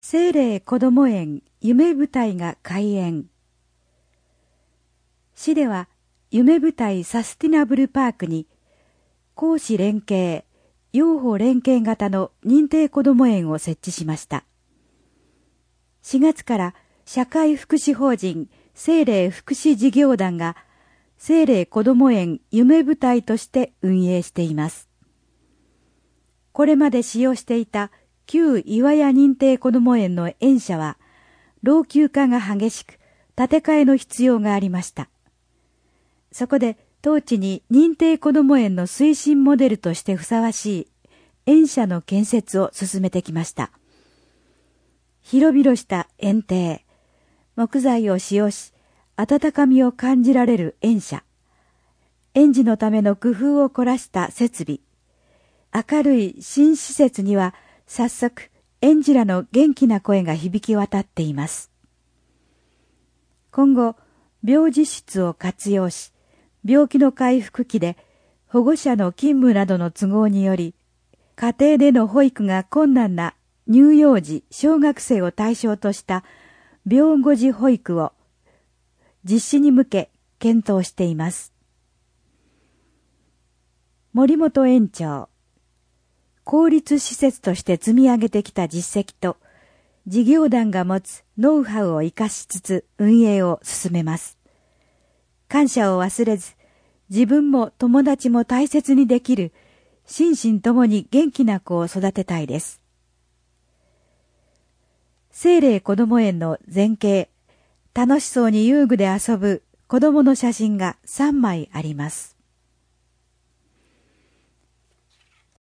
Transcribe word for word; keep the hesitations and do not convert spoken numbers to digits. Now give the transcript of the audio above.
聖霊こども園夢舞台が開園。市では夢舞台サスティナブルパークに公私連携、養護連携型の認定こども園を設置しました。しがつから社会福祉法人聖霊福祉事業団が聖霊こども園夢舞台として運営しています。これまで使用していた旧岩屋認定こども園の園舎は老朽化が激しく建て替えの必要がありました。そこで当地に認定こども園の推進モデルとしてふさわしい園舎の建設を進めてきました。広々した園庭、木材を使用し温かみを感じられる園舎、園児のための工夫を凝らした設備、明るい新施設には早速園児らの元気な声が響き渡っています。今後病児室を活用し、病気の回復期で保護者の勤務などの都合により家庭での保育が困難な乳幼児小学生を対象とした病後児保育を実施に向け検討しています。森本園長、公立施設として積み上げてきた実績と事業団が持つノウハウを生かしつつ運営を進めます。感謝を忘れず、自分も友達も大切にできる心身ともに元気な子を育てたいです。聖霊こども園の前景、楽しそうに遊具で遊ぶ子供の写真がさんまいあります。